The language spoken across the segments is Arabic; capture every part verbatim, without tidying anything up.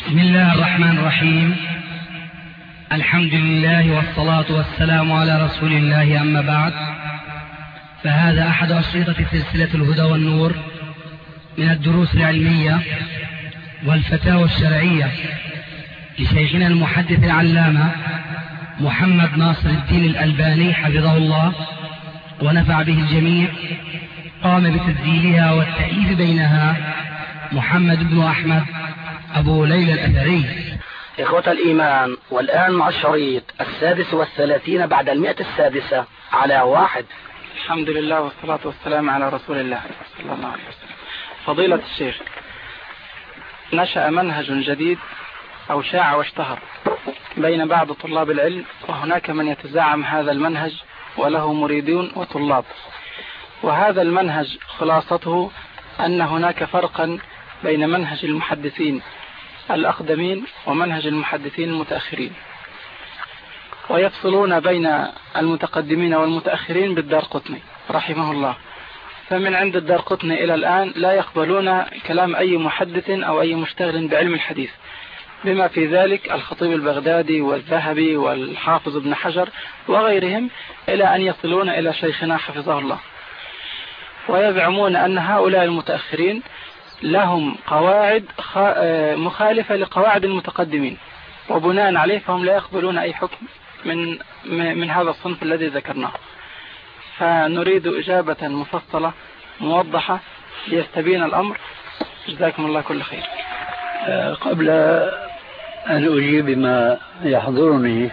بسم الله الرحمن الرحيم. الحمد لله والصلاة والسلام على رسول الله، أما بعد، فهذا أحد أشرطة سلسلة الهدى والنور من الدروس العلمية والفتاوى الشرعية لشيخنا المحدث العلامة محمد ناصر الدين الألباني حفظه الله ونفع به الجميع. قام بتسجيلها والتأليف بينها محمد بن أحمد أبو ليلى الأثري. إخوة الإيمان، والآن مع الشريط السادس والثلاثين بعد المئة السادسة على واحد. الحمد لله والصلاة والسلام على رسول الله صلى الله عليه وسلم. فضيلة الشيخ، نشأ منهج جديد أو شاع واشتهر بين بعض طلاب العلم، وهناك من يتزعم هذا المنهج وله مريدون وطلاب. وهذا المنهج خلاصته أن هناك فرقا بين منهج المحدثين الأقدمين ومنهج المحدثين المتأخرين، ويفصلون بين المتقدمين والمتأخرين بالدارقطني رحمه الله. فمن عند الدارقطني إلى الآن لا يقبلون كلام أي محدث أو أي مشتغل بعلم الحديث، بما في ذلك الخطيب البغدادي والذهبي والحافظ ابن حجر وغيرهم، إلى أن يصلون إلى شيخنا حفظه الله. ويزعمون أن هؤلاء المتأخرين لهم قواعد مخالفة لقواعد المتقدمين، وبناء عليه فهم لا يقبلون أي حكم من من هذا الصنف الذي ذكرناه. فنريد إجابة مفصلة موضحة ليستبين الأمر. جزاكم الله كل خير. قبل أن أجيب بما يحضرني،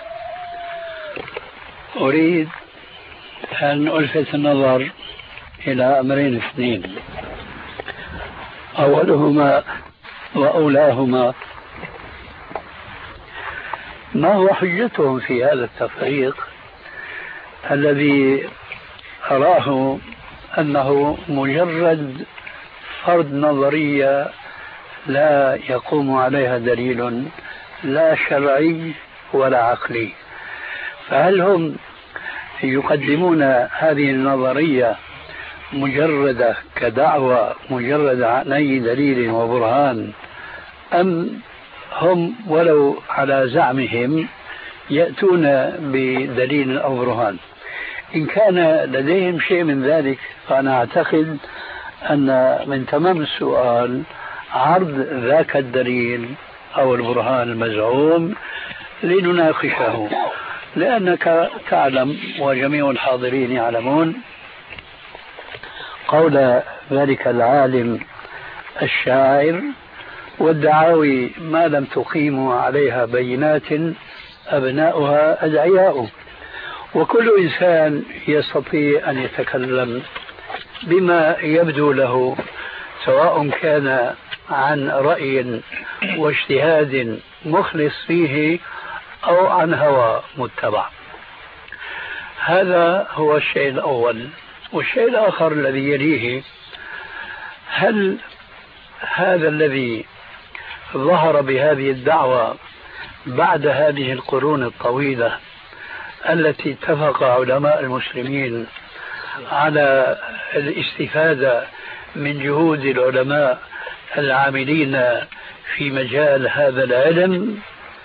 أريد أن ألفت النظر إلى أمرين اثنين. أولهما وأولاهما ما هو حجتهم في هذا التفريق الذي أراه أنه مجرد فرض نظرية لا يقوم عليها دليل لا شرعي ولا عقلي. فهل هم يقدمون هذه النظرية مجردة كدعوة مجردة عن أي دليل وبرهان، أم هم ولو على زعمهم يأتون بدليل أو برهان؟ إن كان لديهم شيء من ذلك فأنا أعتقد أن من تمام السؤال عرض ذاك الدليل أو البرهان المزعوم لنناقشه، لأنك تعلم وجميع الحاضرين يعلمون قول ذلك العالم الشاعر: والدعاوي ما لم تقيموا عليها بينات أبناؤها أدعياء. وكل إنسان يستطيع أن يتكلم بما يبدو له، سواء كان عن رأي واجتهاد مخلص فيه أو عن هوى متبع. هذا هو الشيء الأول. والشيء الآخر الذي يليه: هل هذا الذي ظهر بهذه الدعوة بعد هذه القرون الطويلة التي اتفق علماء المسلمين على الاستفادة من جهود العلماء العاملين في مجال هذا العلم،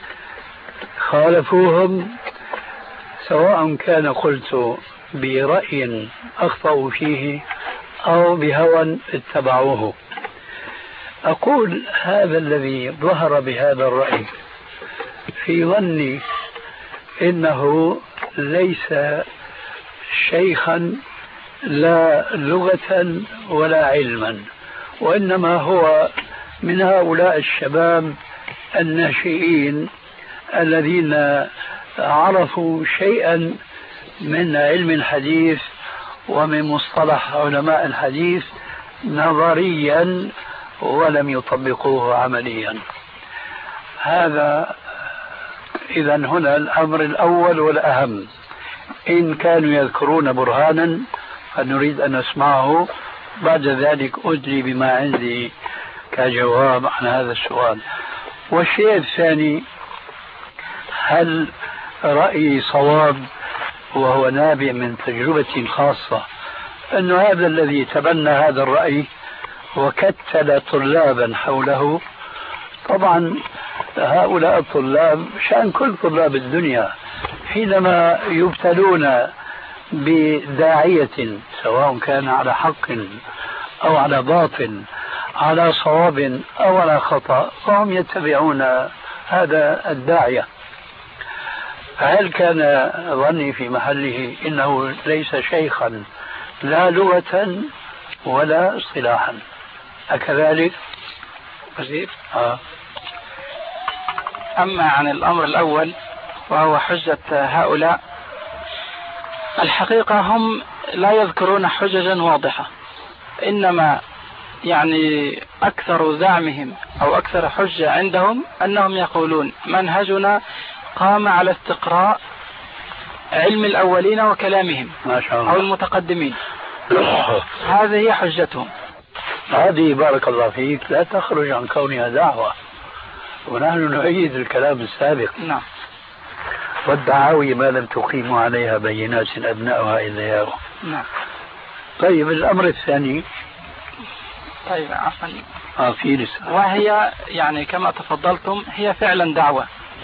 خالفوهم سواء كان قلت برأي أخطأوا فيه أو بهوى اتبعوه؟ أقول هذا الذي ظهر بهذا الرأي في ظني إنه ليس شيخا لا لغة ولا علما، وإنما هو من هؤلاء الشباب الناشئين الذين عرفوا شيئا من علم الحديث ومن مصطلح علماء الحديث نظريا ولم يطبقوه عمليا. هذا إذا هنا الأمر الأول والأهم. إن كانوا يذكرون برهانا فنريد أن نسمعه، بعد ذلك أدلي بما عندي كجواب عن هذا السؤال. والشيء الثاني: هل رأيي صواب وهو نابع من تجربة خاصة أن هذا الذي تبنى هذا الرأي وكتل طلابا حوله؟ طبعا هؤلاء الطلاب شأن كل طلاب الدنيا حينما يبتلون بداعية سواء كان على حق أو على باطل، على صواب أو على خطأ، فهم يتبعون هذا الداعية. هل كان ظني في محله إنه ليس شيخا لا لغة ولا اصطلاحا؟ أكذلك؟ أجيب. آه. أما عن الأمر الأول وهو حجة هؤلاء، الحقيقة هم لا يذكرون حججا واضحة، إنما يعني أكثر زعمهم أو أكثر حجة عندهم أنهم يقولون منهجنا قام على استقراء علم الأولين وكلامهم ما شاء الله. أو المتقدمين. هذه هي حجتهم. هذه بارك الله فيك لا تخرج عن كونها دعوة، ونحن نؤيد الكلام السابق. نعم. والدعاوي ما لم تقيموا عليها بينات أبناؤها إذا ياو. نعم. طيب الأمر الثاني. طيب عفوا. آه في لسه. وهي يعني كما تفضلتم هي فعلا دعوة،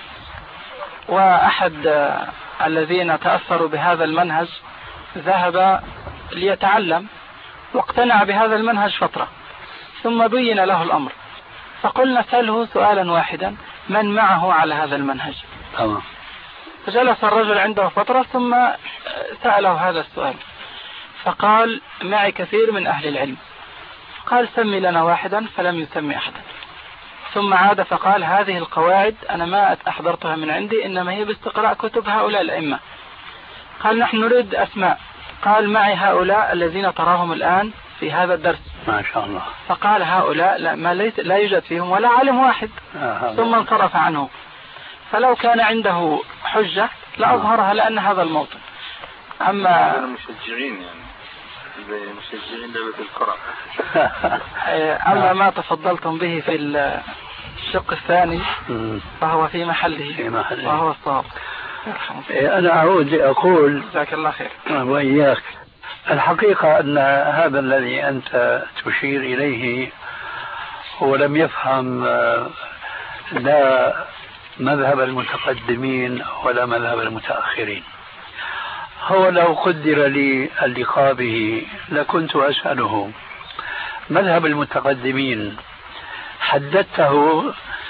وأحد الذين تأثروا بهذا المنهج ذهب ليتعلم واقتنع بهذا المنهج فترة، ثم بين له الأمر، فقلنا سأله سؤالا واحدا: من معه على هذا المنهج؟ تمام. فجلس الرجل عنده فترة ثم سأله هذا السؤال، فقال: معي كثير من أهل العلم. قال: سمي لنا واحدا، فلم يسمي أحدا. ثم عاد فقال: هذه القواعد أنا ما أحضرتها من عندي، إنما هي باستقراء كتب هؤلاء الأئمة. قال: نحن نريد أسماء. قال: معي هؤلاء الذين تراهم الآن في هذا الدرس. ما شاء الله. فقال: هؤلاء لا, ما ليس لا يوجد فيهم ولا عالم واحد. آه ثم انصرف عنه. فلو كان عنده حجة لأظهرها، لأن هذا الموطن. أما مشجعين يعني زي مشجعين لعبة الكرة. أما ما تفضلتم به في الشق الثاني فهو في محله, في محله. وهو الصواب. أنا أعود لأقول جزاك الله خير وإياك، الحقيقة أن هذا الذي أنت تشير إليه هو لم يفهم لا مذهب المتقدمين ولا مذهب المتأخرين. هو لو قدر لي اللقاء به لكنت أسأله: مذهب المتقدمين حددته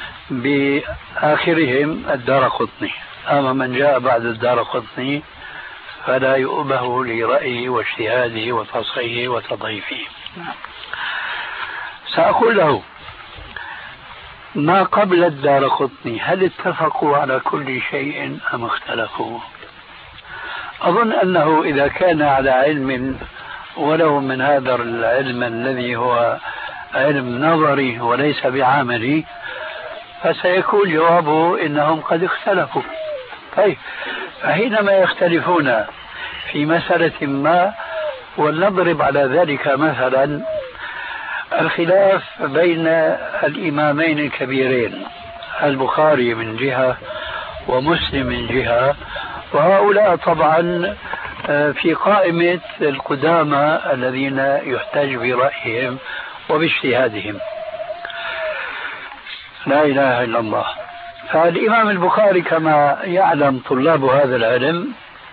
بآخرهم الدارقطني، أما من جاء بعد الدارقطني فلا يؤبه لرأيه واجتهاده وتصحيحه وتضعيفه. سأقول له: ما قبل الدارقطني هل اتفقوا على كل شيء أم اختلفوا؟ أظن أنه إذا كان على علم ولو من هذا العلم الذي هو علم نظري وليس بعملي فسيكون جوابه إنهم قد اختلفوا. طيب فحينما يختلفون في مسألة ما، ولنضرب على ذلك مثلا الخلاف بين الإمامين الكبيرين البخاري من جهة ومسلم من جهة، وهؤلاء طبعا في قائمة القدامى الذين يحتج برأيهم وباجتهادهم. لا إله إلا الله. فالإمام البخاري كما يعلم طلاب هذا العلم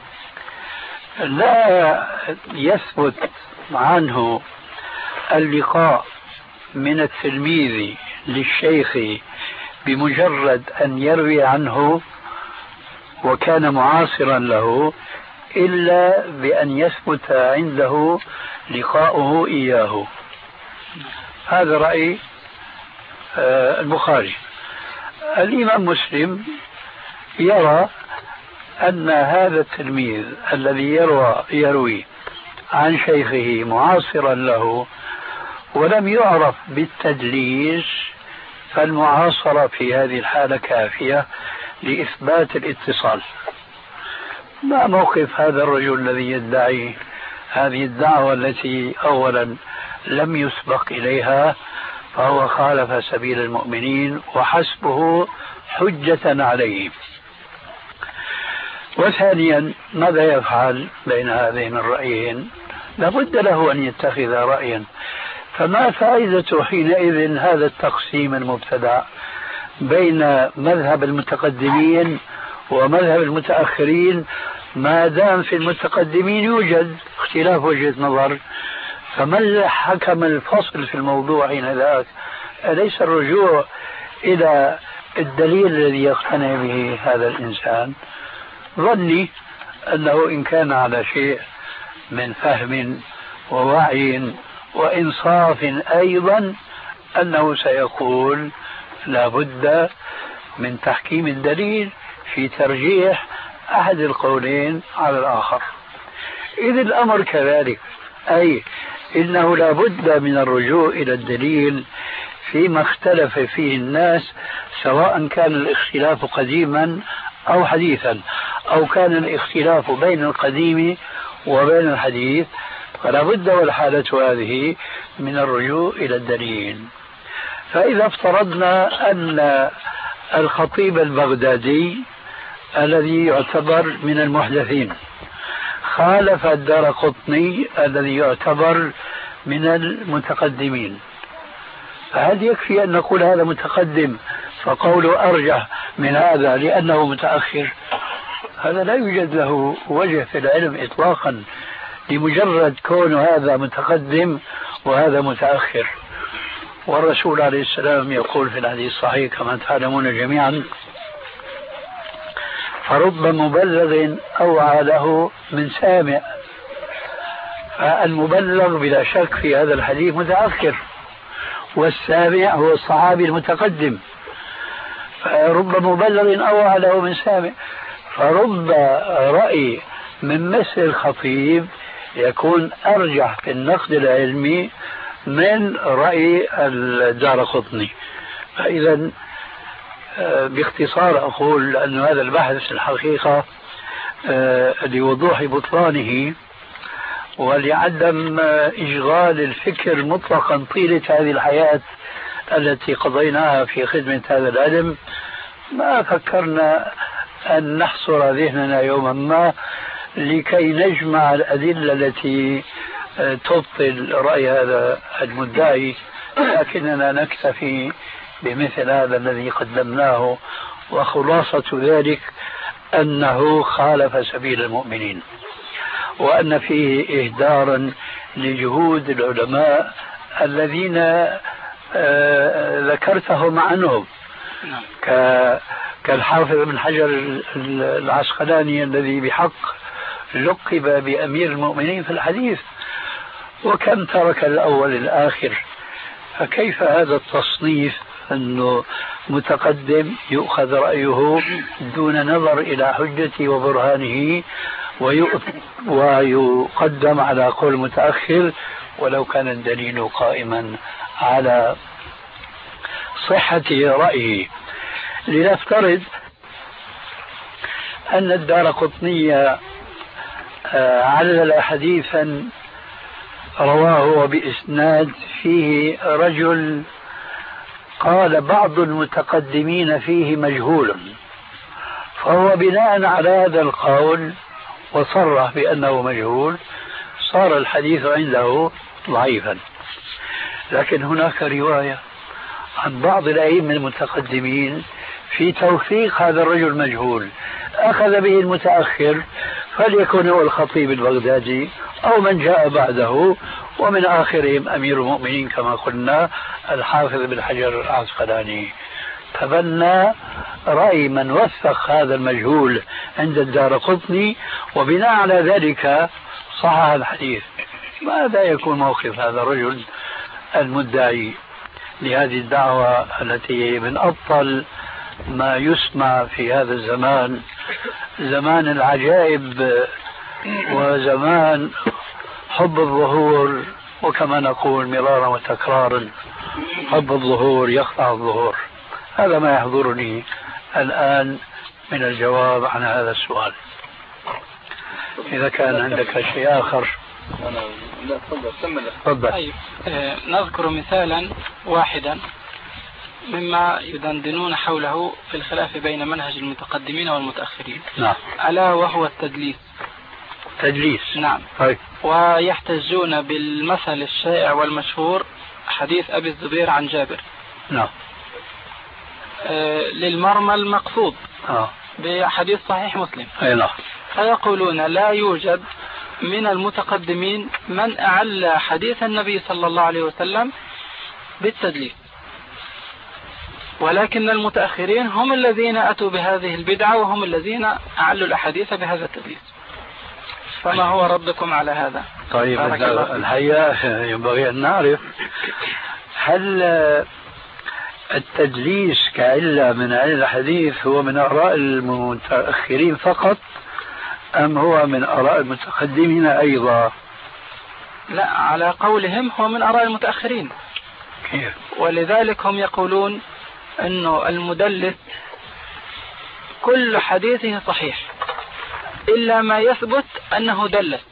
لا يثبت عنه اللقاء من التلميذ للشيخ بمجرد أن يروي عنه وكان معاصرا له إلا بأن يثبت عنده لقاؤه إياه. هذا رأي البخاري. الإمام مسلم يرى أن هذا التلميذ الذي يروى يروي عن شيخه معاصرا له ولم يعرف بالتدليس، فالمعاصرة في هذه الحالة كافية لإثبات الاتصال. ما موقف هذا الرجل الذي يدعي هذه الدعوة التي أولا لم يسبق إليها، فهو خالف سبيل المؤمنين وحسبه حجة عليه. وثانيا ماذا يفعل بين هذين الرأيين؟ لابد له أن يتخذ رأيا. فما فائدة حينئذ هذا التقسيم المبتدع بين مذهب المتقدمين ومذهب المتأخرين ما دام في المتقدمين يوجد اختلاف وجهة نظر، فمن حكم الفصل في الموضوع حينذاك؟ أليس الرجوع إلى الدليل الذي يقتنع به هذا الإنسان؟ ظني أنه إن كان على شيء من فهم ووعي وإنصاف أيضا أنه سيقول لا بد من تحكيم الدليل في ترجيح أحد القولين على الآخر. إذ الأمر كذلك، أي إنه لا بد من الرجوع إلى الدليل فيما اختلف فيه الناس، سواء كان الاختلاف قديما أو حديثا، أو كان الاختلاف بين القديم وبين الحديث، فلا بد والحالة هذه من الرجوع إلى الدليل. فإذا افترضنا أن الخطيب البغدادي الذي يعتبر من المحدثين خالف الدارقطني الذي يعتبر من المتقدمين، فهل يكفي أن نقول هذا متقدم فقوله أرجح من هذا لأنه متأخر؟ هذا لا يوجد له وجه في العلم إطلاقا، لمجرد كون هذا متقدم وهذا متأخر. والرسول عليه السلام يقول في الحديث الصحيح كما تعلمون جميعا: فرب مبلغ أوعى له من سامع. فالمبلغ بلا شك في هذا الحديث متأخر، والسامع هو الصحابي المتقدم. فرب مبلغ أوعى له من سامع، فرب رأي من مثل الخطيب يكون أرجح في النقد العلمي من رأي الدارقطني. فإذا باختصار أقول أن هذا البحث الحقيقة لوضوح بطلانه ولعدم إشغال الفكر مطلقا طيلة هذه الحياة التي قضيناها في خدمة هذا العلم، ما فكرنا أن نحصر ذهننا يوما ما لكي نجمع الأدلة التي تبطل رأي هذا المدعي، لكننا نكتفي بمثل هذا الذي قدمناه، وخلاصة ذلك أنه خالف سبيل المؤمنين، وأن فيه إهدارا لجهود العلماء الذين ذكرتهم عنهم كالحافظ بن حجر العسقلاني الذي بحق لقب بأمير المؤمنين في الحديث، وكم ترك الأول الآخر. فكيف هذا التصنيف أنه متقدم يؤخذ رأيه دون نظر إلى حجته وبرهانه ويقدم على قول متأخر ولو كان الدليل قائما على صحة رأيه؟ لنفترض أن الدارقطني علل حديثا رواه بإسناد فيه رجل قال بعض المتقدمين فيه مجهول، فهو بناء على هذا القول وصرح بأنه مجهول صار الحديث عنده ضعيفا. لكن هناك رواية عن بعض الأئمة المتقدمين في توثيق هذا الرجل مجهول، أخذ به المتأخر فليكن هو الخطيب البغدادي أو من جاء بعده، ومن آخرهم أمير المؤمنين كما قلنا الحافظ بن حجر العسقلاني. تبنى رأي من وثق هذا المجهول عند الدارقطني، وبناء على ذلك صحح الحديث. ماذا يكون موقف هذا الرجل المدعي لهذه الدعوة التي من أبطل ما يسمع في هذا الزمان، زمان العجائب وزمان حب الظهور، وكما نقول مرارا وتكرارا حب الظهور يقطع الظهور. هذا ما يحضرني الآن من الجواب عن هذا السؤال. إذا كان عندك شيء آخر. لا تفضل تفضل. طيب آه نذكر مثالا واحدا مما يدندنون حوله في الخلاف بين منهج المتقدمين والمتأخرين. نعم. ألا وهو التدليس. تدليس. نعم. طيب. ويحتجون بالمثل الشائع والمشهور حديث أبي الزبير عن جابر. نعم. للمرمى المقصود آه. بحديث صحيح مسلم. أي نعم. فيقولون لا يوجد من المتقدمين من أعل حديث النبي صلى الله عليه وسلم بالتدليس، ولكن المتأخرين هم الذين أتوا بهذه البدعة وهم الذين أعلوا الأحاديث بهذا التدليس. فما هو ردكم على هذا؟ طيب الحقيقة ينبغي أن نعرف هل التدليس كعلة من علل الحديث هو من آراء المتأخرين فقط أم هو من آراء المتقدمين أيضا؟ لا، على قولهم هو من آراء المتأخرين. كيف؟ ولذلك هم يقولون أنه المدلس كل حديثه صحيح إلا ما يثبت أنه دلس.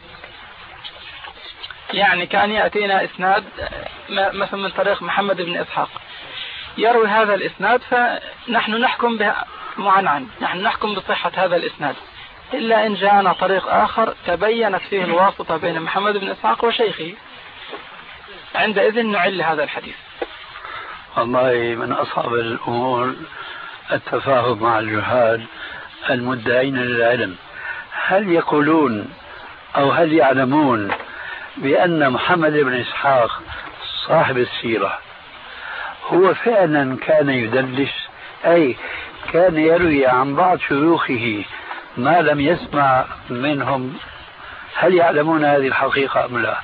يعني كان يأتينا إسناد مثلا من طريق محمد بن إسحاق يروي هذا الإسناد، فنحن نحكم به معنعن، نحن نحكم بصحة هذا الإسناد، إلا إن جاءنا طريق آخر تبينت فيه الواسطة بين محمد بن إسحاق وشيخه، عندئذ نعل هذا الحديث. والله من أصعب الأمور التفاهم مع الجهال المدعين للعلم. هل يقولون أو هل يعلمون بأن محمد بن إسحاق صاحب السيرة هو فعلا كان يدلس، أي كان يروي عن بعض شيوخه ما لم يسمع منهم؟ هل يعلمون هذه الحقيقة أم لا؟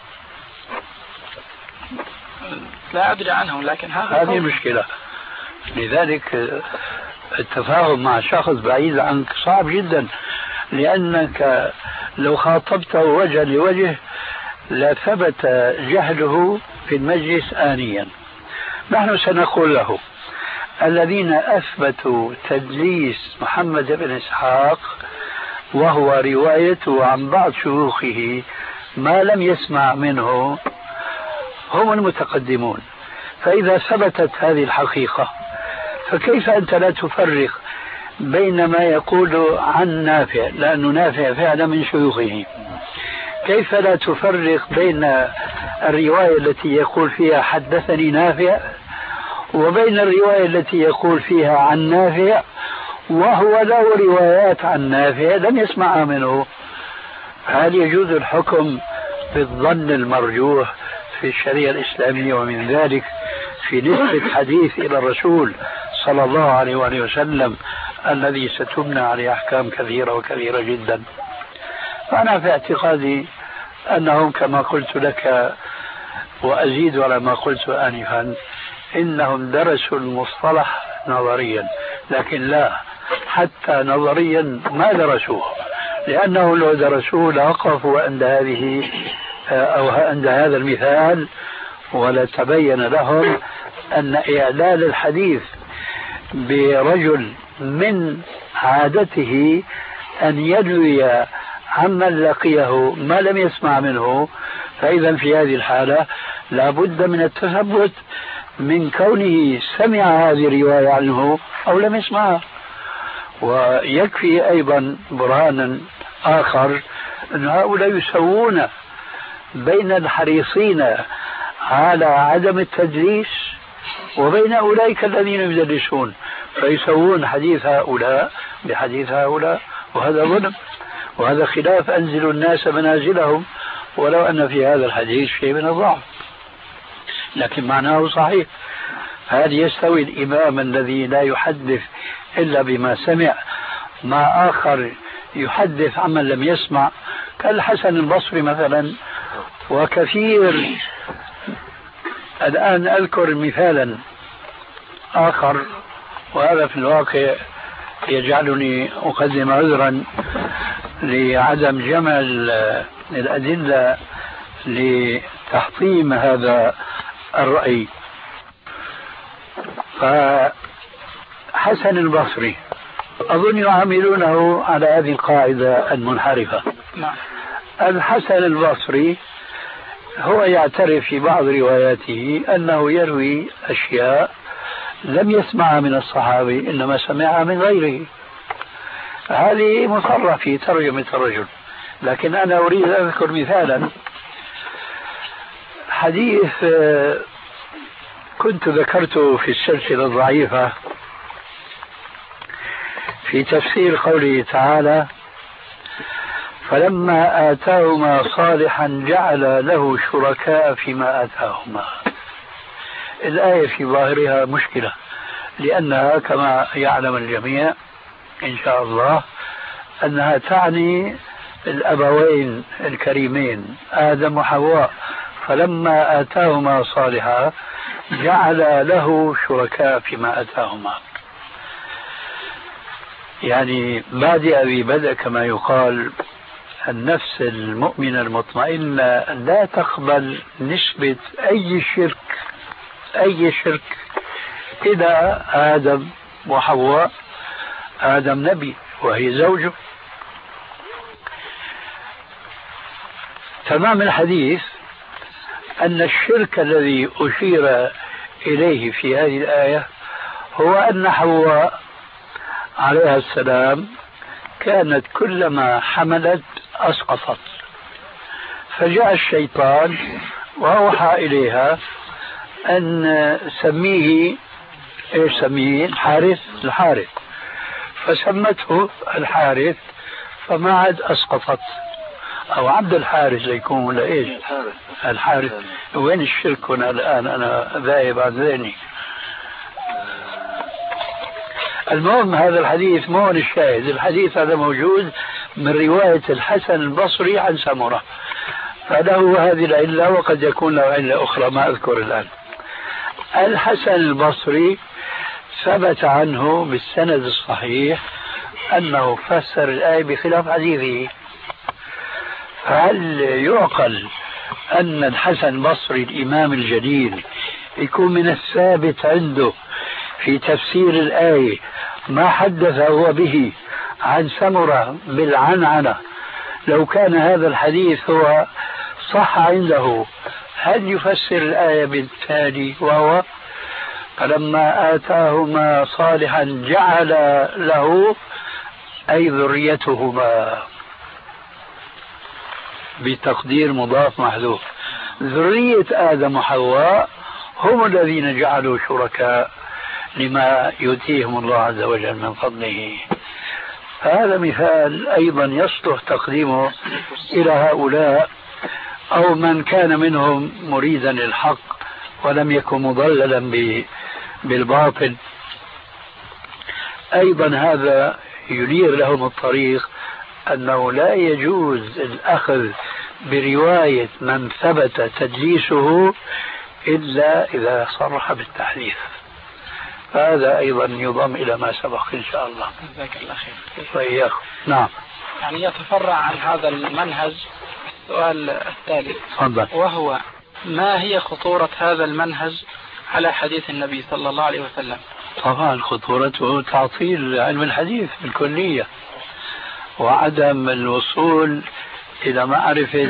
لا أدري عنهم، لكن هذا هذه المشكلة. لذلك التفاهم مع شخص بعيد عنك صعب جدا، لأنك لو خاطبته وجها لوجه لثبت جهله في المجلس آنيا. نحن سنقول له الذين أثبتوا تدليس محمد بن إسحاق وهو روايته عن بعض شيوخه ما لم يسمع منه هم المتقدمون. فإذا ثبتت هذه الحقيقة فكيف أنت لا تفرق بين ما يقول عن نافع، لأنه نافع فعلا من شيوخه، كيف لا تفرق بين الرواية التي يقول فيها حدثني نافع وبين الرواية التي يقول فيها عن نافع وهو له روايات عن نافع لم يسمعها منه؟ هل يجوز الحكم بالظن المرجوح في الشريعة الإسلامية، ومن ذلك في نسبة حديث إلى الرسول صلى الله عليه وآله وسلم الذي ستبنى عليه أحكام كثيرة وكثيرة جدا؟ فأنا في اعتقادي أنهم كما قلت لك وأزيد على ما قلت آنفا، إنهم درسوا المصطلح نظريا، لكن لا، حتى نظريا ما درسوه، لأنه لو درسوه لوقفوا عند هذه أو عند هذا المثال ولتبين لهم أن إعلال الحديث برجل من عادته أن ينوي عمن لقيه ما لم يسمع منه، فإذا في هذه الحالة لا بد من التثبت من كونه سمع هذه الرواية عنه أو لم يسمعها. ويكفي أيضا برهانا آخر أن هؤلاء يسوون بين الحريصين على عدم التدليس وبين أولئك الذين يدلسون، فيسوون حديث هؤلاء بحديث هؤلاء، وهذا ظلم، وهذا خلاف أنزل الناس منازلهم، ولو أن في هذا الحديث شيء من الضعف لكن معناه صحيح. هل يستوي الإمام الذي لا يحدث إلا بما سمع مع آخر يحدث عمن لم يسمع كالحسن البصري مثلا وكثير؟ الآن أذكر مثالا آخر، وهذا في الواقع يجعلني أقدم عذرا لعدم جمع الأدلة لتحطيم هذا الرأي. فحسن البصري أظن يعاملونه على هذه القاعدة المنحرفة. الحسن البصري هو يعترف في بعض رواياته أنه يروي أشياء لم يسمعها من الصحابي إنما سمعها من غيره. هذه مصرح في ترجمة الرجل، لكن أنا أريد أن أذكر مثالا. حديث كنت ذكرته في السلسلة الضعيفة في تفسير قوله تعالى فلما آتاهما صالحا جعل له شركاء فيما آتاهما. الآية في ظاهرها مشكلة، لأنها كما يعلم الجميع إن شاء الله أنها تعني الأبوين الكريمين آدم وحواء. فلما آتاهما صالحا جعل له شركاء فيما آتاهما، يعني بادئ ببدء كما يقال. النفس المؤمنة المطمئنة لا تقبل نسبة أي شرك أي شرك إلى آدم وحواء. آدم نبي وهي زوجه. تمام الحديث أن الشرك الذي أشير إليه في هذه الآية هو أن حواء عليها السلام كانت كلما حملت أسقطت، فجاء الشيطان وأوحى إليها أن سميه إيش سميه الحارث الحارث، فسمته الحارث فما عاد أسقطت. أو عبد الحارث ليكون ولا إيش الحارث, الحارث. وين الشرك هنا الآن؟ أنا ذاهب عن ذهني. المهم هذا الحديث مو هون الشاهد. الحديث هذا موجود من رواية الحسن البصري عن سمرة، فله هذه العلة وقد يكون له علة أخرى ما أذكر الآن. الحسن البصري ثبت عنه بالسند الصحيح أنه فسر الآية بخلاف حديثه. هل يعقل أن الحسن البصري الإمام الجليل يكون من الثابت عنده في تفسير الآية ما حدث هو به عن سمرة بالعنعنة؟ لو كان هذا الحديث هو صح عنده هل يفسر الآية بالتالي وهو فلما آتاهما صالحا جعل له أي ذريتهما بتقدير مضاف محذوف. ذرية آدم وحواء هم الذين جعلوا شركاء لما يؤتيهم الله عز وجل من فضله. هذا مثال أيضا يصلح تقديمه إلى هؤلاء أو من كان منهم مريدا للحق ولم يكن مضللا بالباطل. أيضا هذا ينير لهم الطريق أنه لا يجوز الأخذ برواية من ثبت تدليسه إلا إذا صرح بالتحديث. هذا أيضا يضم إلى ما سبق إن شاء الله. جزاك الله خير. وإياكم. نعم. يعني يتفرع عن هذا المنهج السؤال التالي فضل. وهو ما هي خطورة هذا المنهج على حديث النبي صلى الله عليه وسلم؟ طبعا خطورته تعطيل علم الحديث بالكلية وعدم الوصول إلى معرفة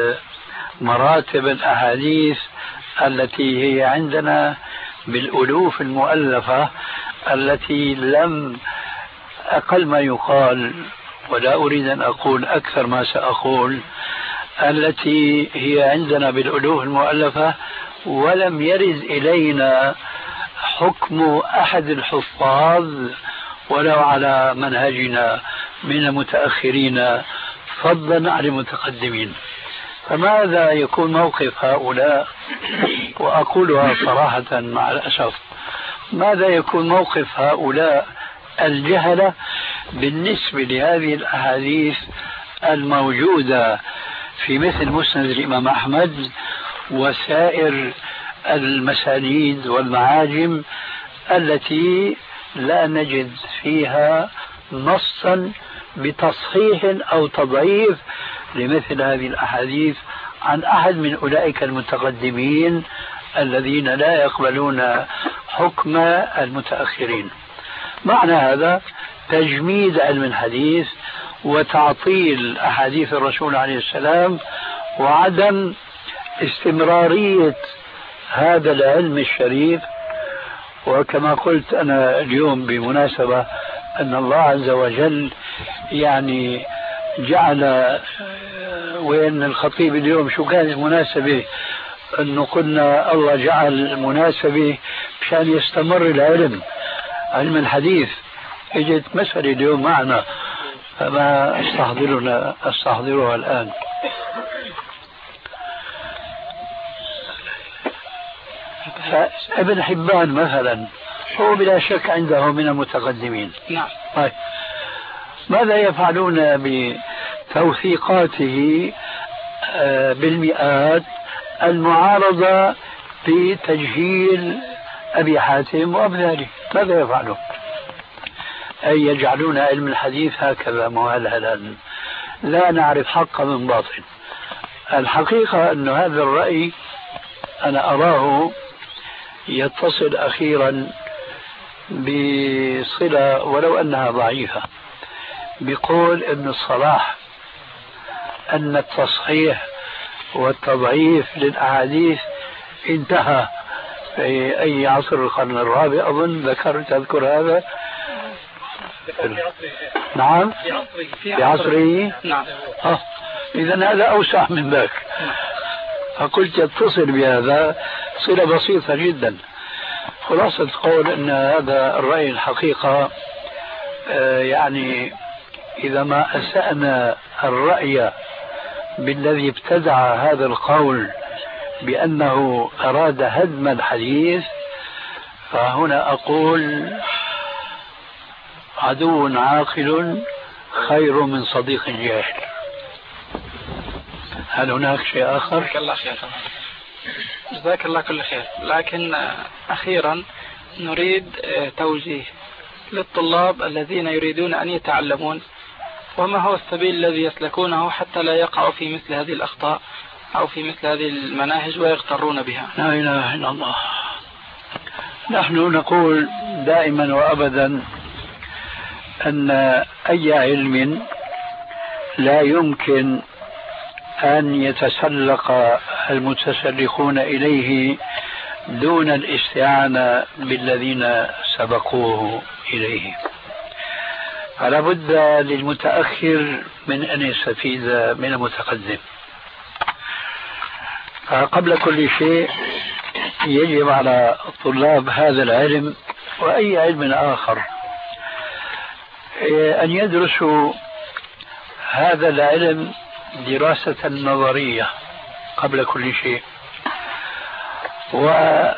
مراتب الأحاديث التي هي عندنا بالألوف المؤلفة التي لم أقل ما يقال ولا أريد أن أقول أكثر ما سأقول التي هي عندنا بالألوف المؤلفة ولم يرد إلينا حكم أحد الحفاظ ولو على منهجنا من المتأخرين فضلا عن المتقدمين. فماذا يكون موقف هؤلاء؟ وأقولها صراحة مع الأسف، ماذا يكون موقف هؤلاء الجهلة بالنسبة لهذه الأحاديث الموجودة في مثل مسند الإمام أحمد وسائر المسانيد والمعاجم التي لا نجد فيها نصا بتصحيح أو تضعيف لمثل هذه الأحاديث عن أحد من أولئك المتقدمين الذين لا يقبلون حكم المتأخرين؟ معنى هذا تجميد علم الحديث وتعطيل أحاديث الرسول عليه السلام وعدم استمرارية هذا العلم الشريف. وكما قلت أنا اليوم بمناسبة أن الله عز وجل يعني جعل، وين الخطيب اليوم شو كانت المناسبة أنه قلنا الله جعل مناسبة مشان يستمر العلم علم الحديث اجت مسألة اليوم معنا فما استحضرنا استحضرها الآن. ابن حبان مثلا هو بلا شك عنده من المتقدمين. نعم. طيب ماذا يفعلون بتوثيقاته بالمئات المعارضة بتجهيل أبي حاتم وأمثاله؟ ماذا يفعلون؟ أي يجعلون علم الحديث هكذا مهلهلا لا نعرف حق من باطل. الحقيقة أن هذا الرأي أنا أراه يتصل أخيرا بصلة ولو أنها ضعيفة بقول ابن الصلاح أن التصحيح والتضعيف للأحاديث انتهى في أي عصر القرن الرابع أظن ذكر تذكر هذا. نعم في عصره. نعم. آه. إذن هذا أوسع من ذاك. فقلت يتصل بهذا صلة بسيطة جدا. خلاصة قول أن هذا الرأي الحقيقة آه يعني إذا ما أسأنا الرأي بالذي ابتدع هذا القول بأنه أراد هدم الحديث فهنا أقول عدو عاقل خير من صديق جاهل. هل هناك شيء آخر؟ جزاك الله خير. جزاك الله كل خير. لكن أخيرا نريد توجيه للطلاب الذين يريدون أن يتعلمون وما هو السبيل الذي يسلكونه حتى لا يقعوا في مثل هذه الأخطاء أو في مثل هذه المناهج ويغترون بها. لا إله إلا الله. نحن نقول دائما وأبدا أن أي علم لا يمكن أن يتسلق المتسلقون إليه دون الاستعانة بالذين سبقوه إليه. فلا بد للمتأخر من أن يستفيد من المتقدم. فقبل كل شيء يجب على طلاب هذا العلم وأي علم آخر أن يدرسوا هذا العلم دراسة نظرية قبل كل شيء، وأن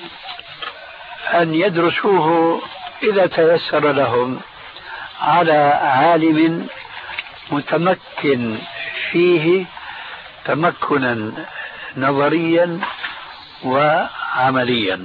يدرسوه إذا تيسر لهم على عالم متمكن فيه تمكنا نظريا وعمليا.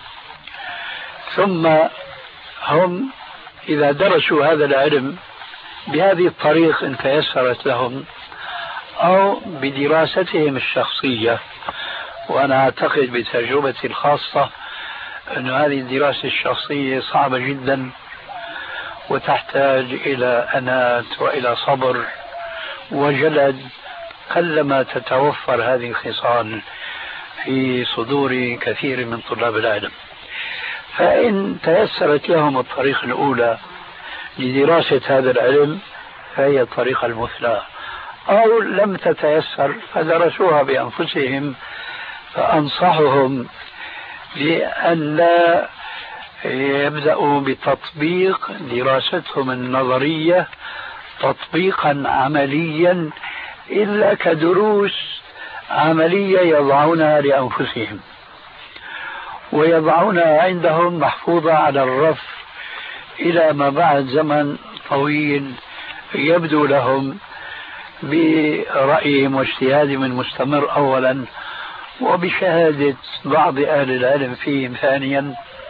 ثم هم إذا درسوا هذا العلم بهذه الطريقة إن تيسرت لهم أو بدراستهم الشخصية، وأنا أعتقد بتجربتي الخاصة أن هذه الدراسة الشخصية صعبة جدا وتحتاج إلى أنات وإلى صبر وجلد، قلما تتوفر هذه الخصال في صدور كثير من طلاب العلم. فإن تيسرت لهم الطريقة الأولى لدراسة هذا العلم فهي الطريقة المثلى، أو لم تتيسر فدرسوها بأنفسهم. فأنصحهم بأن لا يبدأوا بتطبيق دراستهم النظرية تطبيقا عمليا إلا كدروس عملية يضعونها لأنفسهم ويضعونها عندهم محفوظة على الرف إلى ما بعد زمن طويل يبدو لهم برأيهم واجتهادهم المستمر أولا وبشهادة بعض أهل العلم فيهم ثانيا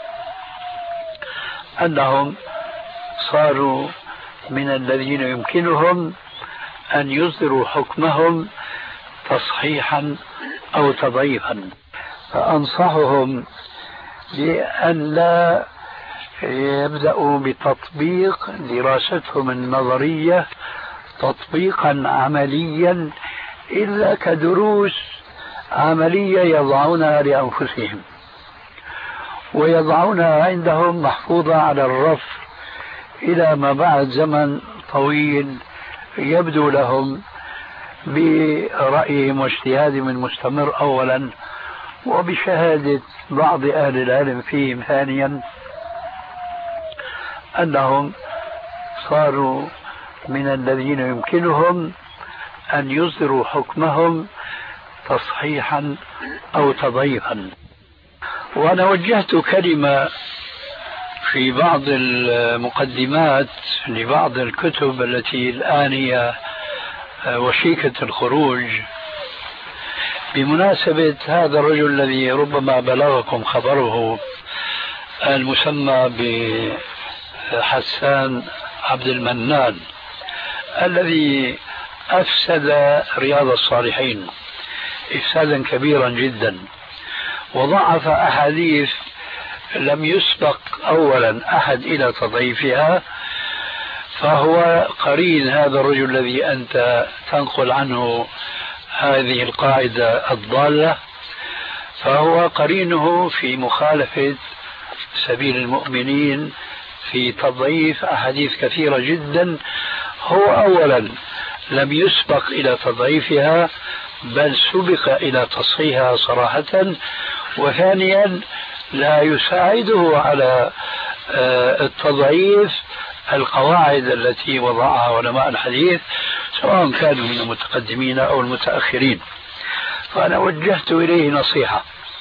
أنهم صاروا من الذين يمكنهم أن يصدروا حكمهم تصحيحا أو تضعيفا. فأنصحهم بأن لا يبدأوا بتطبيق دراستهم النظرية تطبيقا عمليا إلا كدروس عملية يضعونها لأنفسهم ويضعونها عندهم محفوظة على الرف إلى ما بعد زمن طويل يبدو لهم برأيهم واجتهادهم المستمر أولا وبشهادة بعض أهل العلم فيهم ثانيا أنهم صاروا من الذين يمكنهم أن يصدروا حكمهم تصحيحا أو تضعيفا. وأنا وجهت كلمة في بعض المقدمات لبعض الكتب التي الآن هي وشيكة الخروج بمناسبة هذا الرجل الذي ربما بلغكم خبره، المسمى بحسان عبد المنان، الذي أفسد رياض الصالحين إفسادا كبيرا جدا، وضعف أحاديث لم يسبق أولا أحد إلى تضعيفها. فهو قرين هذا الرجل الذي أنت تنقل عنه هذه القاعدة الضالة، فهو قرينه في مخالفة سبيل المؤمنين في تضعيف أحاديث كثيرة جدا. هو أولا لم يسبق إلى تضعيفها بل سبق إلى تصحيحها صراحة، وثانيا لا يساعده على التضعيف القواعد التي وضعها علماء الحديث سواء كانوا من المتقدمين أو المتأخرين. فأنا وجهت إليه نصيحة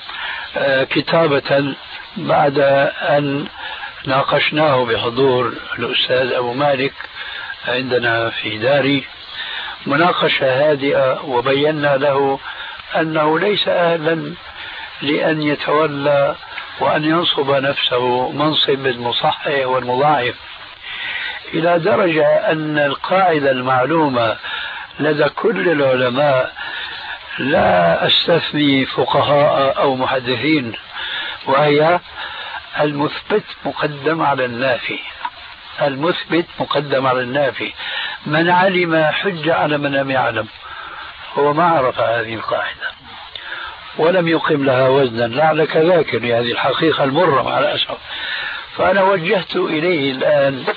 كتابة بعد أن ناقشناه بحضور الأستاذ أبو مالك عندنا في داري مناقشة هادئة، وبينا له أنه ليس أهلا لأن يتولى وأن ينصب نفسه منصب المصحح والمضاعف، إلى درجة أن القاعدة المعلومة لدى كل العلماء، لا أستثني فقهاء أو محدثين، وهي المثبت مقدم على النافي. المثبت مقدم على النافي، من علم حج على من لم يعلم. هو ما عرف هذه القاعدة ولم يقم لها وزنا، لعلك ذاكر لهذه الحقيقة المرة مع الأسف. فأنا وجهت إليه الآن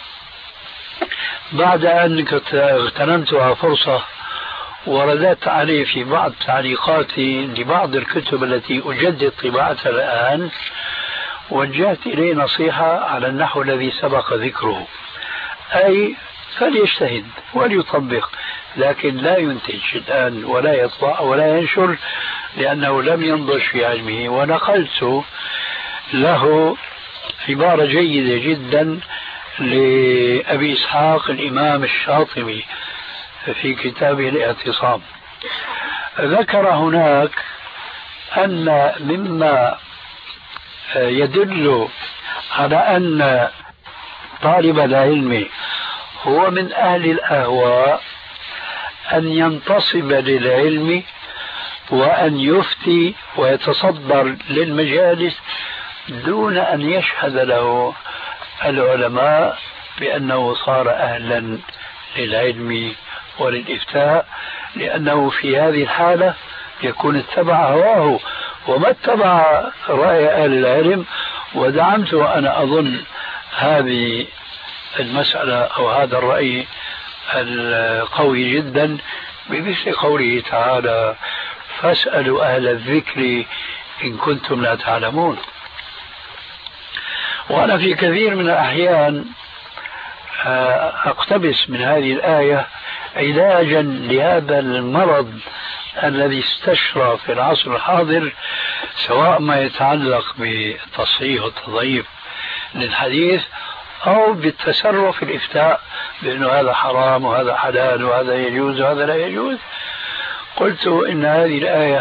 بعد أن اغتنمتها فرصة ورددت عليه في بعض تعليقاتي لبعض الكتب التي أجدد طباعتها الآن، وجهت إليه نصيحة على النحو الذي سبق ذكره، أي فليجتهد وليطبق، لكن لا ينتج الآن ولا يطبع ولا ينشر لأنه لم ينضج في علمه. ونقلت له عبارة جيدة جدا لأبي إسحاق الإمام الشاطبي في كتابه الاعتصام، ذكر هناك أن مما يدل على أن طالب العلم هو من أهل الأهواء أن ينتصب للعلم وأن يفتي ويتصدر للمجالس دون أن يشهد له العلماء بأنه صار أهلا للعلم وللإفتاء، لأنه في هذه الحالة يكون اتبع هواه وما اتبع رأي أهل العلم. ودعمت وأنا أظن هذه المسألة أو هذا الرأي القوي جدا بمثل قوله تعالى: فاسألوا أهل الذكر إن كنتم لا تعلمون. وأنا في كثير من الأحيان أقتبس من هذه الآية علاجا لهذا المرض الذي استشرى في العصر الحاضر، سواء ما يتعلق بالتصحيح والتضعيف للحديث أو بالتصرف في الإفتاء بأنه هذا حرام وهذا حلال وهذا يجوز وهذا لا يجوز. قلت إن هذه الآية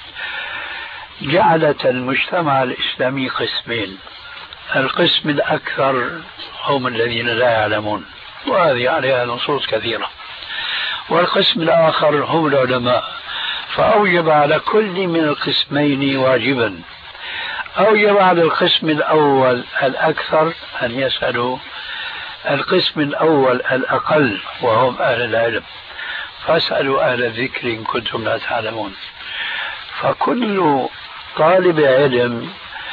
جعلت المجتمع الإسلامي قسمين: القسم الأكثر هم الذين لا يعلمون، وهذه عليها نصوص كثيرة، والقسم الآخر هم العلماء. فأوجب على كل من القسمين واجبا. أوجب على القسم الأول الأكثر أن يسألوا، القسم الأول الأقل وهم أهل العلم فاسألوا أهل الذكر إن كنتم لا تعلمون. فكل طالب علم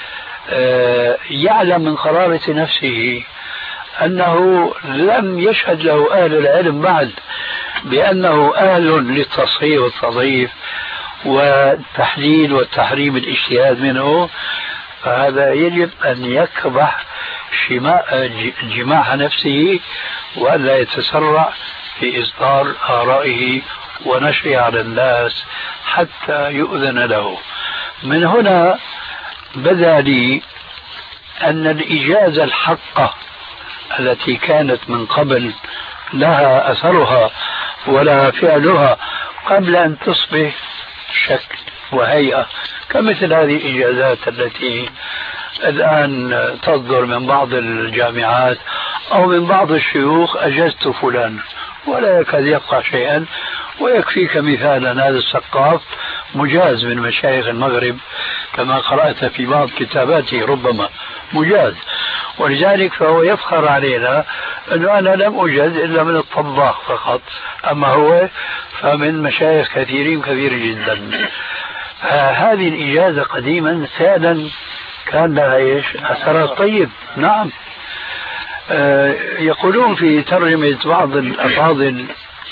يعلم من قرارة نفسه أنه لم يشهد له أهل العلم بعد بأنه أهل للتصحيح والتضعيف والتحليل والتحريم الاجتهاد منه، فهذا يجب أن يكبح جماح نفسه وألا يتسرع في إصدار آرائه ونشرها على الناس حتى يؤذن له. من هنا بدا لي أن الإجازة الحقة التي كانت من قبل لها أثرها ولها فعلها قبل أن تصبح شكل وهيئة، كمثل هذه الإجازات التي الآن تصدر من بعض الجامعات أو من بعض الشيوخ: أجزت فلان، ولا يكاد يقع شيئا. ويكفيك مثالا هذا السقاف مجاز من مشايخ المغرب كما قرأت في بعض كتاباته، ربما مجاز، ولذلك فهو يفخر علينا أنه أنا لم أجز إلا من الطباخ فقط، أما هو فمن مشايخ كثيرين كثير جدا. هذه الإجازة قديما فعلا كان لها إيش؟ أثرات طيب. نعم. آه يقولون في ترجمة بعض الأفاضل،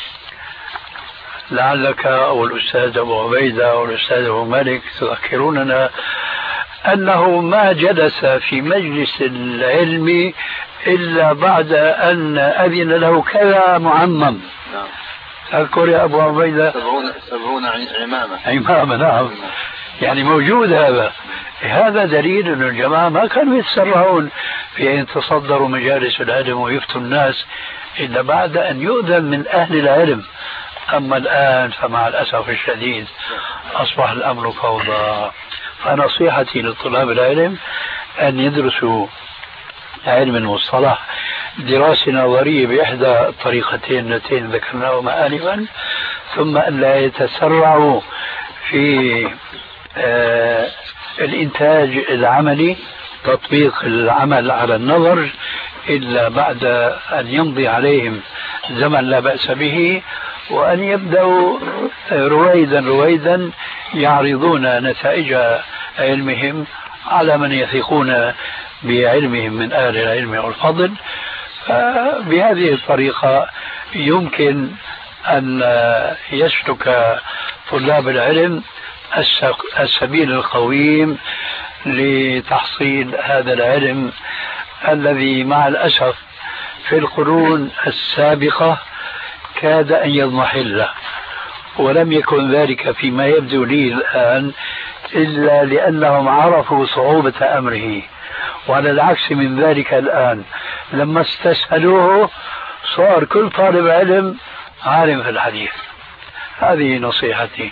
لعلك أو الأستاذ أبو عبيدة أو الأستاذ أبو مالك تذكروننا أنه ما جلس في مجلس العلم إلا بعد أن أذن له كذا معمم. تذكر يا أبو عبيدة؟ سبعون, سبعون عمامة. عمامة، نعم. يعني موجود هذا. هذا دليل أن الجماعة ما كانوا يتسرعون في أن يتصدروا مجالس العلم ويفتوا الناس إلا بعد أن يؤذن من أهل العلم. أما الآن فمع الأسف الشديد أصبح الأمر فوضى. فنصيحتي لطلاب العلم أن يدرسوا علم المصطلح دراسة نظرية بإحدى الطريقتين اللتين ذكرناهما آنفا، ثم أن لا يتسرعوا في آه الإنتاج العملي، تطبيق العمل على النظر، إلا بعد أن يمضي عليهم زمن لا بأس به، وأن يبدأوا رويدا رويدا يعرضون نتائج علمهم على من يثقون بعلمهم من أهل العلم والفضل. بهذه الطريقة يمكن أن يسلك طلاب العلم السبيل القويم لتحصيل هذا العلم الذي مع الأسف في القرون السابقة كاد أن يضمحل، ولم يكن ذلك فيما يبدو لي الآن إلا لأنهم عرفوا صعوبة أمره، وعلى العكس من ذلك الآن لما استسهلوه صار كل طالب علم عالم في الحديث. هذه نصيحتي.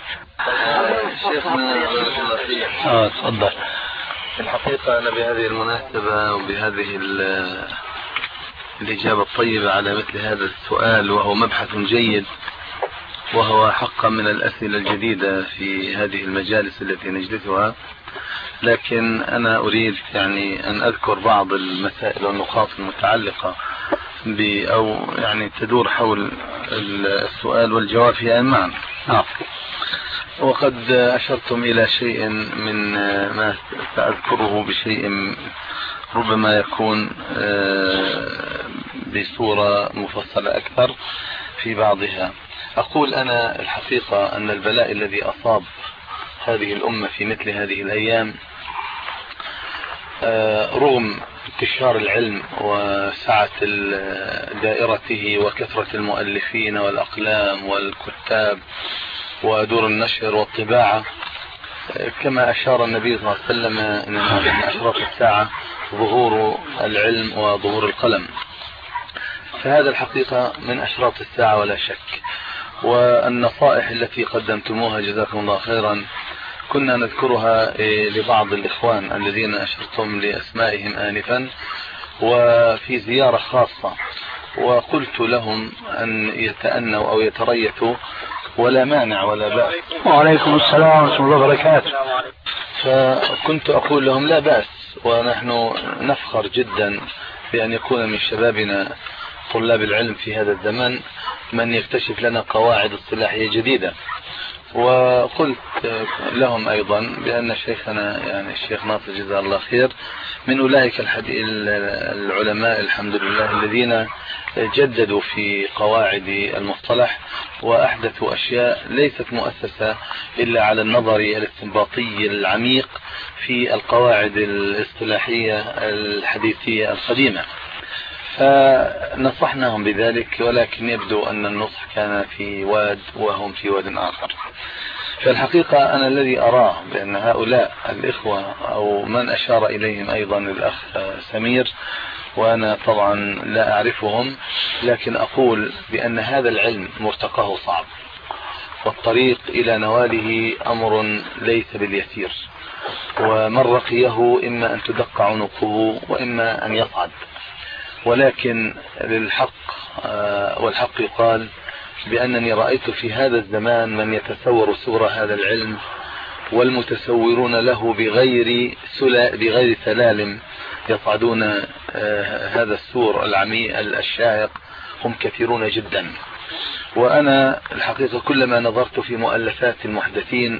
آه تفضل. في الحقيقة أنا بهذه المناسبة وبهذه الإجابة الطيبة على مثل هذا السؤال، وهو مبحث جيد، وهو حقا من الأسئلة الجديدة في هذه المجالس التي نجلسها، لكن أنا أريد يعني أن أذكر بعض المسائل والنقاط المتعلقة ب أو يعني تدور حول السؤال والجواب فيها معا. وقد أشرتم إلى شيء من ما سأذكره بشيء ربما يكون بصورة مفصلة أكثر في بعضها. أقول أنا الحقيقة أن البلاء الذي أصاب هذه الأمة في مثل هذه الأيام رغم انتشار العلم وسعة دائرته وكثرة المؤلفين والأقلام والكتاب ودور النشر والطباعة، كما أشار النبي صلى الله عليه وسلم أن من أشراط الساعة ظهور العلم وظهور القلم، فهذا الحقيقة من أشراط الساعة ولا شك. والنصائح التي قدمتموها جزاكم الله خيرا كنا نذكرها لبعض الإخوان الذين أشرتم لأسمائهم آنفا وفي زيارة خاصة، وقلت لهم أن يتأنوا أو يتريثوا ولا مانع ولا بأس. وعليكم السلام ورحمة الله وبركاته. فكنت أقول لهم لا بأس، ونحن نفخر جدا بأن يكون من شبابنا طلاب العلم في هذا الزمن من يكتشف لنا قواعد اصطلاحية جديدة. وقلت لهم أيضا بأن شيخنا يعني الشيخ ناصر جزاه الله خير من أولئك العلماء الحمد لله الذين جددوا في قواعد المصطلح وأحدثوا أشياء ليست مؤسسة إلا على النظر الاستنباطي العميق في القواعد الاصطلاحية الحديثية القديمة. فنصحناهم بذلك، ولكن يبدو أن النصح كان في واد وهم في واد آخر. فالحقيقة أنا الذي أراه بأن هؤلاء الإخوة أو من أشار إليهم أيضا الأخ سمير، وأنا طبعا لا أعرفهم، لكن أقول بأن هذا العلم مرتقاه صعب، والطريق إلى نواله أمر ليس باليسير، ومن رقيه إما أن تدق عنقه وإما أن يصعد. ولكن للحق والحق يقال بأنني رأيت في هذا الزمان من يتصور سور هذا العلم، والمتسورون له بغير بغير سلالم يصعدون هذا السور العميق الشاهق هم كثيرون جدا. وأنا الحقيقة كلما نظرت في مؤلفات المحدثين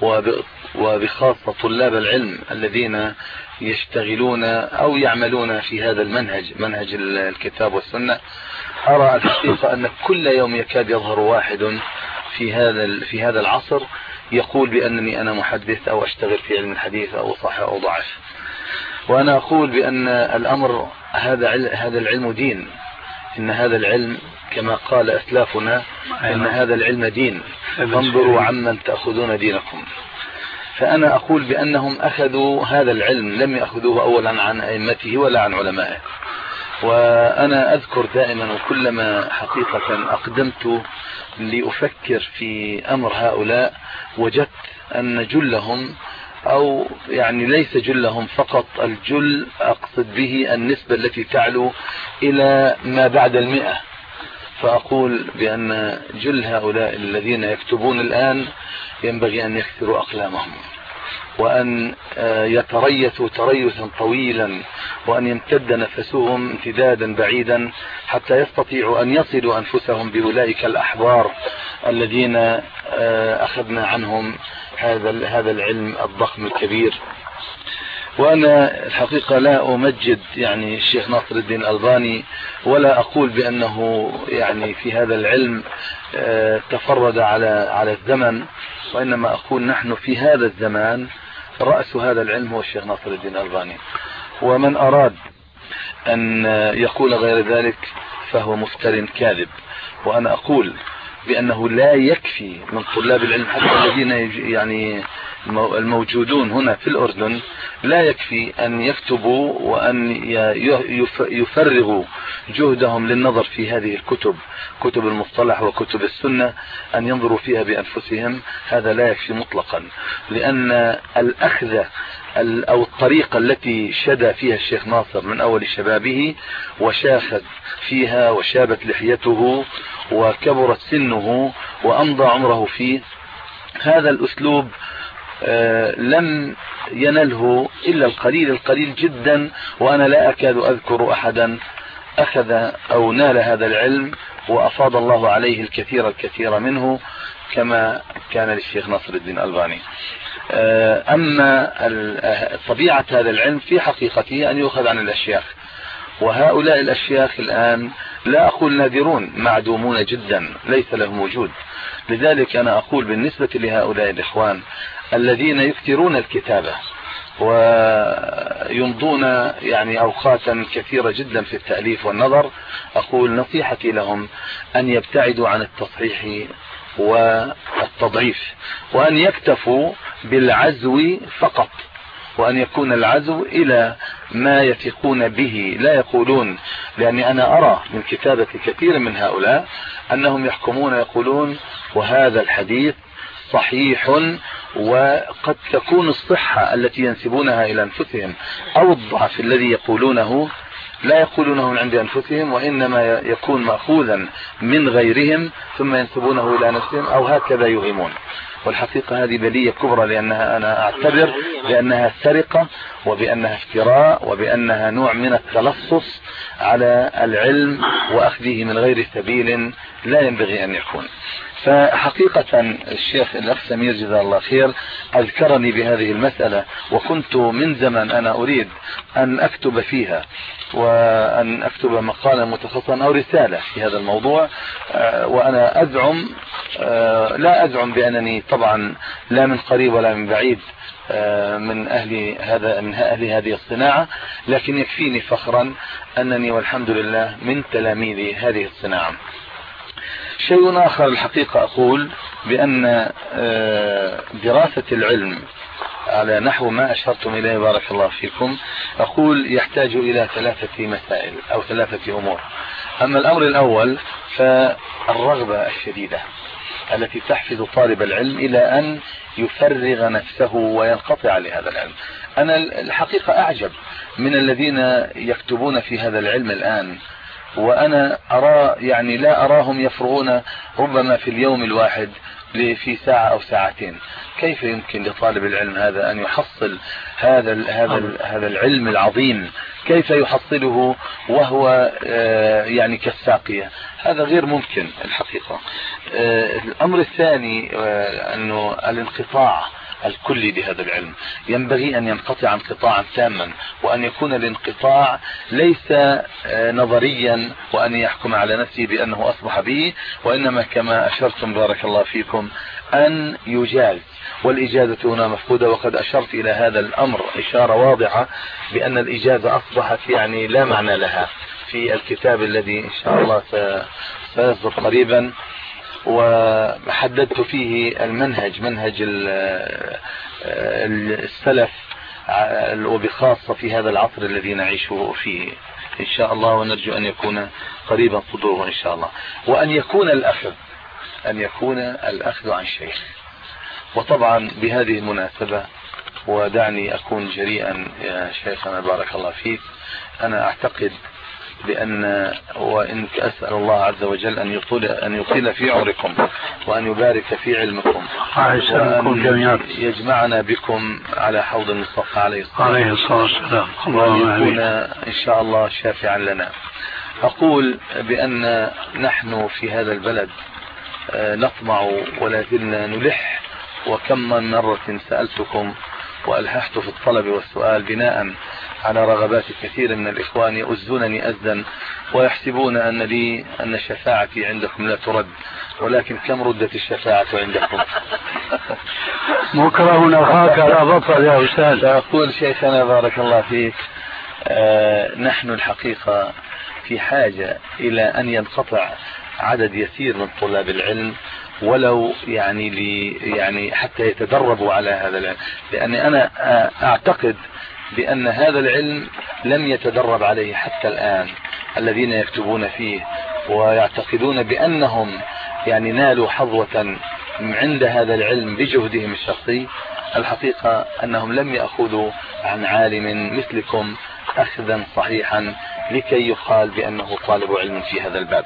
وبخاصة طلاب العلم الذين يشتغلون أو يعملون في هذا المنهج، منهج الكتاب والسنة، أرى الحقيقة أن كل يوم يكاد يظهر واحد في هذا في هذا العصر يقول بأنني أنا محدث أو أشتغل في علم الحديث أو صحيح أو ضعف. وأنا أقول بأن الأمر هذا هذا العلم دين، إن هذا العلم كما قال أسلافنا إن هذا العلم دين، فانظروا عمن تأخذون دينكم. فأنا أقول بأنهم أخذوا هذا العلم لم يأخذوه أولا عن أئمته ولا عن علمائه. وأنا أذكر دائما وكلما حقيقة أقدمت لأفكر في أمر هؤلاء وجدت أن جلهم أو يعني ليس جلهم فقط، الجل أقصد به النسبة التي تعلو إلى ما بعد المئة. فأقول بأن جل هؤلاء الذين يكتبون الآن ينبغي أن يكسروا أقلامهم، وأن يتريثوا تريثا طويلا، وأن يمتد نفسهم امتدادا بعيدا حتى يستطيعوا أن يصلوا أنفسهم بأولئك الأحبار الذين أخذنا عنهم هذا هذا العلم الضخم الكبير. وأنا الحقيقة لا أمجد يعني الشيخ ناصر الدين الألباني، ولا أقول بأنه يعني في هذا العلم تفرد على على الزمن، وإنما أقول نحن في هذا الزمان رأس هذا العلم هو الشيخ ناصر الدين الألباني، ومن أراد أن يقول غير ذلك فهو مفتر كاذب. وأنا أقول بأنه لا يكفي من طلاب العلم حتى الذين يعني الموجودون هنا في الأردن لا يكفي أن يكتبوا وأن يفرغوا جهدهم للنظر في هذه الكتب، كتب المصطلح وكتب السنة، أن ينظروا فيها بأنفسهم. هذا لا يكفي مطلقا، لأن الأخذ أو الطريقة التي شدى فيها الشيخ ناصر من أول شبابه وشاخذ فيها وشابت لحيته وكبرت سنه وأمضى عمره فيه، هذا الأسلوب لم ينله إلا القليل القليل جدا. وأنا لا أكاد أذكر أحدا أخذ أو نال هذا العلم وأفاض الله عليه الكثير الكثير منه كما كان للشيخ ناصر الدين الألباني. أما طبيعة هذا العلم في حقيقته أن يؤخذ عن الأشياخ، وهؤلاء الأشياخ الآن لا أقول نادرون، معدومون جدا، ليس لهم وجود. لذلك أنا أقول بالنسبة لهؤلاء الإخوان الذين يكثرون الكتابة ويمضون يعني أوقاتا كثيرة جدا في التأليف والنظر، أقول نصيحتي لهم أن يبتعدوا عن التصحيح والتضعيف، وأن يكتفوا بالعزو فقط، وأن يكون العزو إلى ما يثقون به، لا يقولون. لأني أنا أرى من كتابة كثير من هؤلاء أنهم يحكمون يقولون وهذا الحديث صحيح، وقد تكون الصحة التي ينسبونها إلى أنفسهم أو الضعف الذي يقولونه لا يقولونه من عند أنفسهم، وإنما يكون مأخوذا من غيرهم ثم ينسبونه إلى نفسهم أو هكذا يوهمون. والحقيقة هذه بلية كبرى، لأنها أنا أعتبر بأنها سرقة وبأنها افتراء وبأنها نوع من التلصص على العلم وأخذه من غير سبيل لا ينبغي أن يكون. فحقيقة الشيخ الأخ سمير جزاه الله خير أذكرني بهذه المسألة، وكنت من زمن أنا أريد أن أكتب فيها وأن أكتب مقالا متخصصا أو رسالة في هذا الموضوع. وأنا أزعم لا أزعم بأنني طبعا لا من قريب ولا من بعيد من أهل هذا من أهل هذه الصناعة، لكن يكفيني فخرا أنني والحمد لله من تلاميذ هذه الصناعة. شيء آخر الحقيقة أقول بأن دراسة العلم على نحو ما أشرتم إليه بارك الله فيكم، أقول يحتاج إلى ثلاثة مسائل أو ثلاثة أمور. أما الأمر الأول فالرغبة الشديدة التي تحفز طالب العلم إلى أن يفرغ نفسه وينقطع لهذا العلم. أنا الحقيقة أعجب من الذين يكتبون في هذا العلم الآن، وأنا أرى يعني لا أراهم يفرغون ربما في اليوم الواحد في ساعة أو ساعتين. كيف يمكن لطالب العلم هذا أن يحصل هذا هذا هذا العلم العظيم؟ كيف يحصله وهو يعني كالساقية؟ هذا غير ممكن الحقيقة. الأمر الثاني أنه الانقطاع الكلي لهذا العلم، ينبغي أن ينقطع انقطاعا تاما، وأن يكون الانقطاع ليس نظريا وأن يحكم على نفسه بأنه أصبح به، وإنما كما أشرتم بارك الله فيكم أن يجاز، والإجازة هنا مفقودة. وقد أشرت إلى هذا الأمر إشارة واضحة بأن الإجازة أصبحت يعني لا معنى لها في الكتاب الذي إن شاء الله سيصدر قريبا، وحددت فيه المنهج منهج السلف وبخاصة في هذا العصر الذي نعيش فيه إن شاء الله، ونرجو أن يكون قريبا صدوره إن شاء الله. وأن يكون الأخذ أن يكون الأخذ عن شيخ. وطبعا بهذه المناسبة ودعني أكون جريئا يا شيخنا بارك الله فيك، أنا أعتقد بأن وإن أسأل الله عز وجل أن يطيل أن يطيل في عمركم وأن يبارك في علمكم وأن يجمعنا بكم على حوض المصطفى عليه الصلاة والسلام، وأن يكون إن شاء الله شافعا لنا. أقول بأن نحن في هذا البلد نطمع ولا زلنا نلح، وكم من مرة سألتكم وألححت في الطلب والسؤال بناء على رغبات كثير من الإخوان يؤزونني أزا ويحسبون أن لي أن شفاعتي عندكم لا ترد، ولكن كم ردت الشفاعة عندكم؟ مكره أخاك لا بطل يا أستاذ. أقول شيخنا بارك الله فيك، آه نحن الحقيقة في حاجة إلى أن ينقطع عدد يسير من طلاب العلم ولو يعني لي يعني حتى يتدربوا على هذا العلم، لأني أنا أعتقد بأن هذا العلم لم يتدرب عليه حتى الآن الذين يكتبون فيه ويعتقدون بأنهم يعني نالوا حظوة عند هذا العلم بجهدهم الشخصي. الحقيقة أنهم لم يأخذوا عن عالم مثلكم أخذا صحيحا لكي يقال بأنه طالب علم في هذا الباب.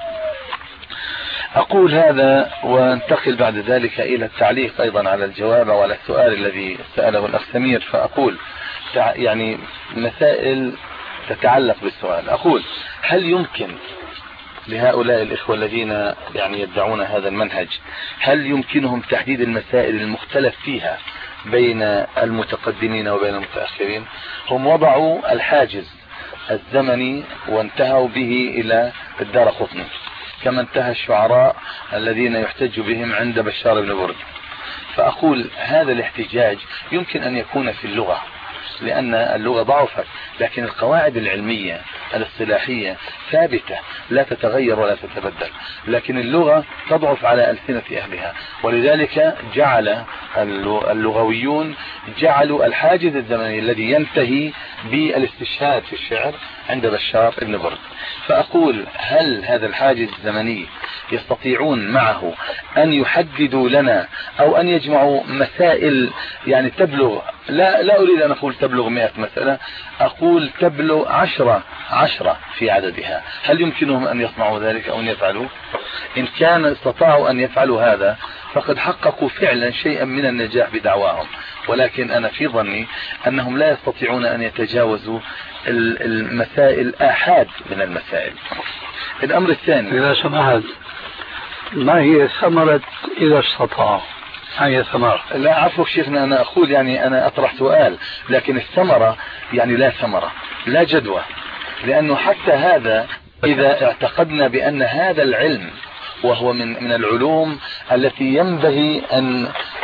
أقول هذا وانتقل بعد ذلك إلى التعليق أيضا على الجواب وعلى السؤال الذي سأله الأخ سمير. فأقول يعني مسائل تتعلق بالسؤال. أقول هل يمكن لهؤلاء الإخوة الذين يعني يدعون هذا المنهج هل يمكنهم تحديد المسائل المختلف فيها بين المتقدمين وبين المتأخرين؟ هم وضعوا الحاجز الزمني وانتهوا به إلى الدارقطني، كما انتهى الشعراء الذين يحتج بهم عند بشار بن برد. فأقول هذا الاحتجاج يمكن أن يكون في اللغة لأن اللغة ضعفت، لكن القواعد العلمية الاصطلاحية ثابتة لا تتغير ولا تتبدل، لكن اللغة تضعف على ألسنة أهلها، ولذلك جعل اللغويون جعلوا الحاجز الزمني الذي ينتهي بالاستشهاد في الشعر عند بشار بن برد. فأقول هل هذا الحاجز الزمني يستطيعون معه أن يحددوا لنا أو أن يجمعوا مسائل يعني تبلغ، لا, لا أريد أن أقول تبلغ مئة مسألة، أقول تبلغ عشرة عشرة في عددها، هل يمكنهم أن يصنعوا ذلك أو أن يفعلوا؟ إن كان استطاعوا أن يفعلوا هذا فقد حققوا فعلا شيئا من النجاح بدعواهم، ولكن أنا في ظني أنهم لا يستطيعون أن يتجاوزوا المسائل آحاد من المسائل. الأمر الثاني، إذا سمحت، ما هي ثمرة إذا استطاعوا؟ هي ثمرة؟ لا عفوا شيخنا، أنا أقول يعني أنا أطرح سؤال، لكن الثمرة يعني لا ثمرة لا جدوى، لأنه حتى هذا إذا اعتقدنا بأن هذا العلم وهو من من العلوم التي ينبغي أن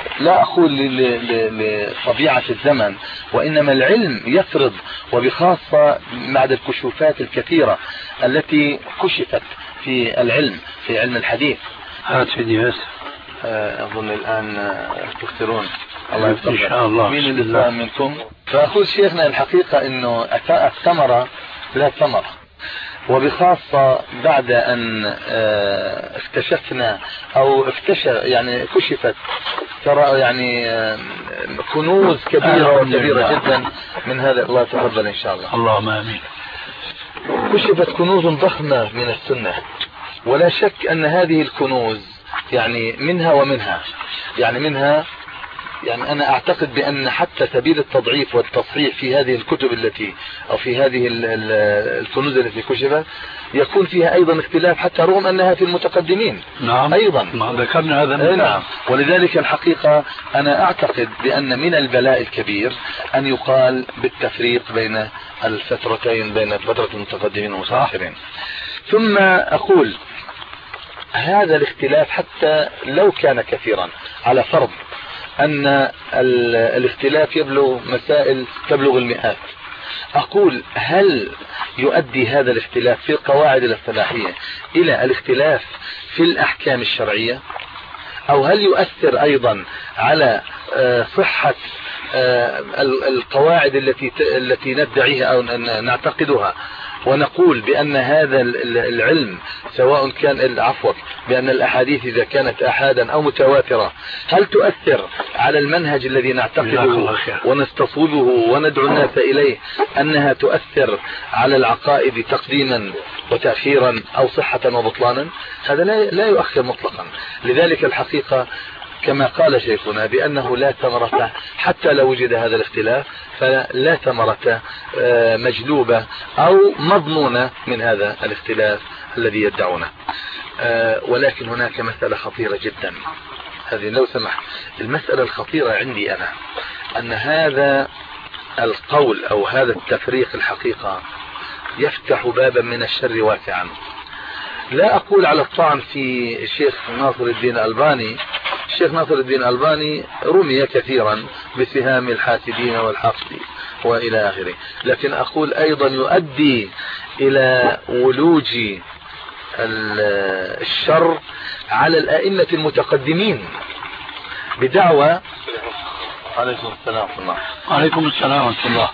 لا أقول لطبيعة الزمن، وإنما العلم يفرض، وبخاصة بعد الكشوفات الكثيرة التي كشفت في العلم، في علم الحديث. هات سيدي بس أظن الآن تكثرون. الله يفتح إن شاء الله. مين اللي فاهم منكم؟ فأقول شيخنا الحقيقة إنه الثمرة لا ثمرة، وبخاصة بعد أن اكتشفنا أو اكتشف يعني كشفت ترى يعني كنوز كبيرة وكبيرة جدا من هذا. الله تفضل إن شاء الله. اللهم آمين. كشفت كنوز ضخمة من السنة، ولا شك أن هذه الكنوز يعني منها ومنها يعني منها يعني أنا أعتقد بأن حتى سبيل التضعيف والتصحيح في هذه الكتب التي أو في هذه الكنوز التي كشفت يكون فيها أيضا اختلاف، حتى رغم أنها في المتقدمين. نعم أيضا ما ذكرنا هذا من نعم. ولذلك الحقيقة أنا أعتقد بأن من البلاء الكبير أن يقال بالتفريق بين الفترتين، بين فترة المتقدمين والمتأخرين. ثم أقول هذا الاختلاف حتى لو كان كثيرا، على فرض أن الاختلاف يبلغ مسائل تبلغ المئات، أقول هل يؤدي هذا الاختلاف في القواعد الاصطلاحية إلى الاختلاف في الأحكام الشرعية، أو هل يؤثر أيضا على صحة القواعد التي التي ندعيها أو نعتقدها ونقول بأن هذا العلم سواء كان عفوا بأن الأحاديث إذا كانت أحادا أو متواترة هل تؤثر على المنهج الذي نعتقده ونستصوبه وندعو الناس إليه، أنها تؤثر على العقائد تقديما وتأخيرا أو صحة وبطلانا؟ هذا لا يؤخر مطلقا. لذلك الحقيقة كما قال شيخنا بأنه لا ثمرة حتى لو وجد هذا الاختلاف، فلا ثمرة مجلوبة أو مضمونة من هذا الاختلاف الذي يدعونه. ولكن هناك مسألة خطيرة جدا، هذه لو سمحت المسألة الخطيرة عندي أنا أن هذا القول أو هذا التفريق الحقيقة يفتح بابا من الشر واسعا. لا أقول على الطعن في الشيخ ناصر الدين الألباني، الشيخ ناصر الدين الألباني رمي كثيرا بسهام الحاسدين والحقد وإلى آخره، لكن أقول أيضا يؤدي إلى ولوج الشر على الأئمة المتقدمين بدعوى. عليكم السلام ورحمة الله. عليكم السلام ورحمة الله.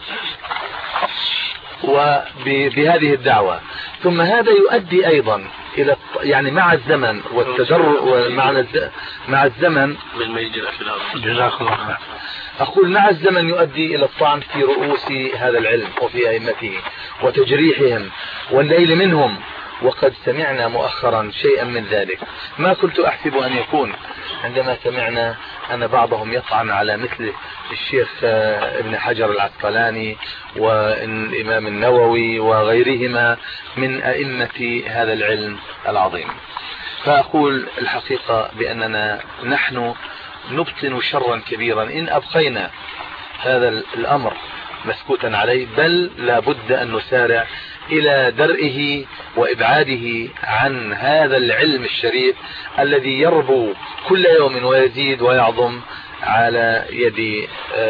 وبهذه الدعوة، ثم هذا يؤدي أيضا إلى يعني مع الزمن والتدرج ومع مع الزمن جزاك الله خير. أقول مع الزمن يؤدي إلى الطعن في رؤوس هذا العلم وفي أئمته وتجريحهم والليل منهم، وقد سمعنا مؤخرا شيئا من ذلك ما كنت أحسب أن يكون عندما سمعنا أن بعضهم يطعن على مثل الشيخ ابن حجر العسقلاني والإمام النووي وغيرهما من أئمة هذا العلم العظيم. فأقول الحقيقة بأننا نحن نبطن شرا كبيرا إن أبقينا هذا الأمر مسكوتا عليه، بل لا بد أن نسارع إلى درئه وإبعاده عن هذا العلم الشريف الذي يربو كل يوم ويزيد ويعظم على يد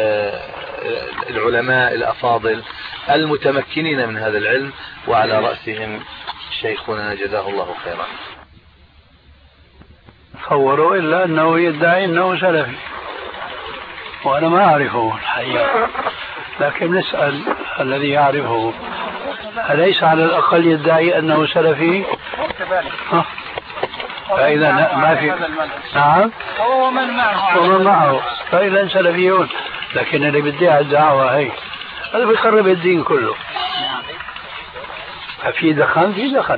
العلماء الأفاضل المتمكنين من هذا العلم، وعلى رأسهم شيخنا جزاه الله خيرا. تصوروا إلا أنه يدعي أنه سلفي وأنا ما أعرفه الحقيقة، لكن نسأل الذي يعرفه أليس على الأقل يدعي أنه سلفي؟ فإذا ما في نعم هو ومن معه ومن معه فإذا سلفيون، لكن اللي بديها الدعوة هي هذا بيخرب الدين كله. في دخن في دخن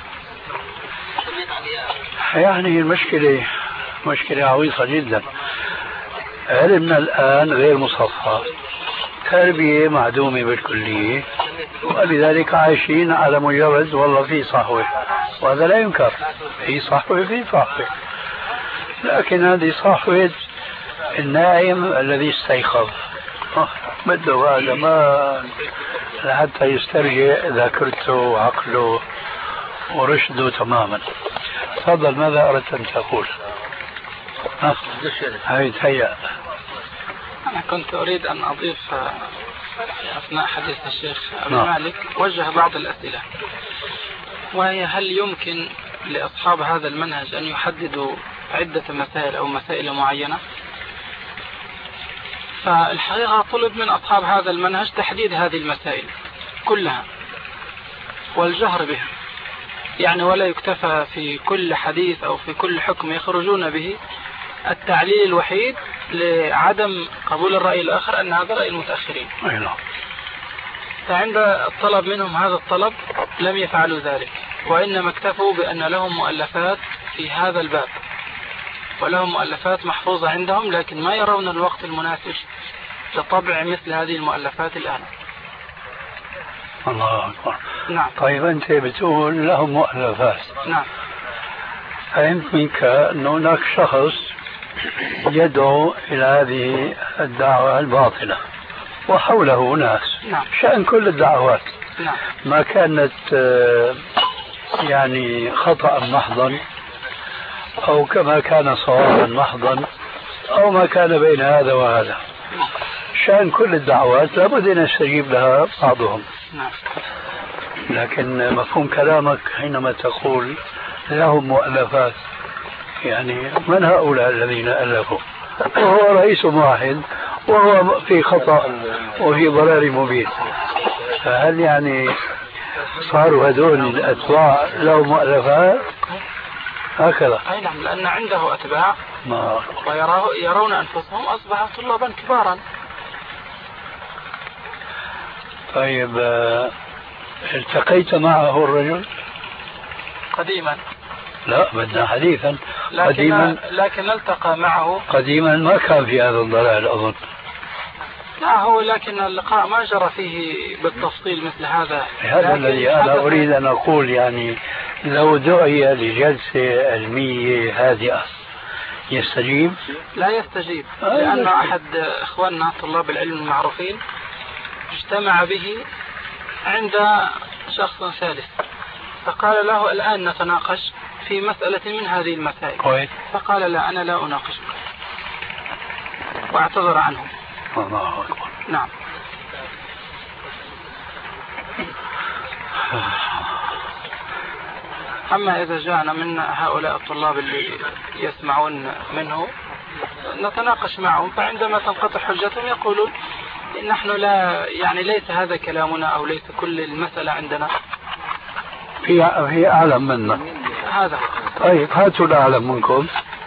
يعني المشكلة مشكلة عويصة جدا. علمنا الآن غير مصفى، تربية معدومة بالكلية، ولذلك عايشين على مجرد والله في صحوة، وهذا لا ينكر، في صحوة في صحوة، لكن هذه صحوة النائم الذي استيقظ بده هذا ما حتى يسترجع ذاكرته وعقله ورشده تماما. تفضل، ماذا أردت أن تقول؟ هاي تهيأ. أنا كنت أريد أن أضيف أثناء حديث الشيخ أبي مالك وجه بعض الأسئلة، وهي هل يمكن لأصحاب هذا المنهج أن يحددوا عدة مسائل أو مسائل معينة؟ فالحقيقة طلب من أصحاب هذا المنهج تحديد هذه المسائل كلها والجهر بها، يعني ولا يكتفى في كل حديث أو في كل حكم يخرجون به التعليل الوحيد لعدم قبول الرأي الآخر أن هذا رأي المتأخرين. فعند الطلب منهم هذا الطلب لم يفعلوا ذلك، وإنما اكتفوا بأن لهم مؤلفات في هذا الباب ولهم مؤلفات محفوظة عندهم، لكن ما يرون الوقت المناسب لطبع مثل هذه المؤلفات الآن. الله أكبر. نعم. طيب أنت بتقول لهم مؤلفات. نعم. فهمت منك أن هناك شخص يدعو إلى هذه الدعوة الباطلة وحوله ناس. نعم. شأن كل الدعوات. نعم. ما كانت يعني خطأ محضا أو كما كان صوابا محضا أو ما كان بين هذا وهذا، شأن كل الدعوات لابد أن يستجيب لها بعضهم. نعم. لكن مفهوم كلامك حينما تقول لهم مؤلفات، يعني من هؤلاء الذين ألفوا؟ وهو رئيس واحد وهو في خطأ وفي ضلال مبين، فهل يعني صاروا هذول الأتباع لهم مؤلفات هكذا؟ أي نعم، لأن عنده أتباع ويرون أنفسهم أصبحوا طلابا كبارا. طيب التقيت معه الرجل قديما؟ لا بدنا حديثا. لكن قديما لكن التقى معه قديما ما كان في هذا الضلال أظن. لا هو لكن اللقاء ما جرى فيه بالتفصيل مثل هذا. هذا الذي أنا أريد أن أقول، يعني لو دعي لجلسة علمية هادئة يستجيب؟ لا يستجيب، لأن أحد إخواننا طلاب العلم المعروفين اجتمع به عند شخص ثالث فقال له الآن نتناقش في مسألة من هذه المسائل. كويس. فقال لا أنا لا أناقشك واعتذر عنه. الله أكبر. نعم. أما إذا جاءنا من هؤلاء الطلاب اللي يسمعون منه نتناقش معهم، فعندما تنقطع حجتهم يقولون نحن لا يعني ليس هذا كلامنا أو ليس كل المسألة عندنا، في في أعلم منا. هذا. طيب هاتوا الأعلم منكم.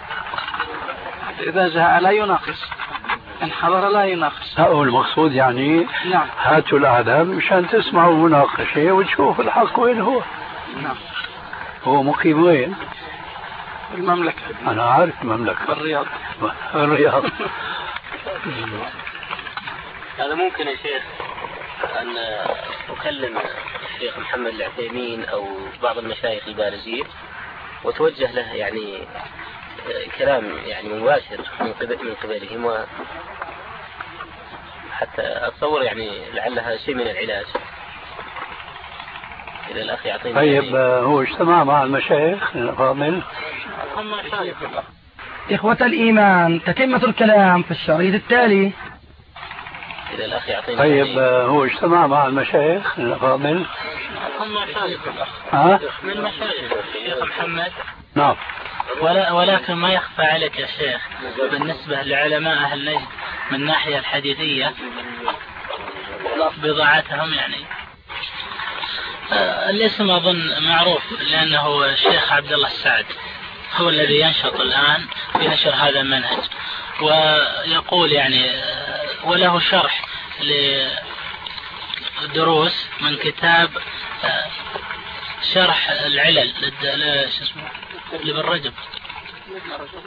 إذا جاء لا يناقش، إن حضر لا يناقش. هو المقصود يعني. نعم. هاتوا الأعلم مشان تسمعوا مناقشة وتشوفوا الحق وين هو. نعم. هو مقيم وين؟ المملكة. أنا عارف المملكة. الرياض. الرياض. هذا ممكن يا شيخ أن أكلم الشيخ محمد العثيمين أو بعض المشايخ البارزين وتوجه له يعني كلام يعني مباشر من قبل من قبلهم، وحتى أتصور يعني لعلها شيء من العلاج. إذا الأخ يعطيني. طيب يعني هو اجتمع مع المشايخ الأفاضل. إخوة الإيمان، تتمة الكلام في الشريط التالي. إذا الأخ يعطيني. طيب يعني هو اجتمع مع المشايخ الأفاضل. هم مشايخ الأخ. ها؟ من مشايخ الشيخ محمد. نعم. ولا ولكن ما يخفى عليك يا شيخ بالنسبة لعلماء أهل نجد من الناحية الحديثية بضاعتهم يعني. الاسم أظن معروف لأنه الشيخ عبد الله السعد هو الذي ينشط الآن في نشر هذا المنهج، ويقول يعني وله شرح لدروس من كتاب شرح العلل لابن رجب.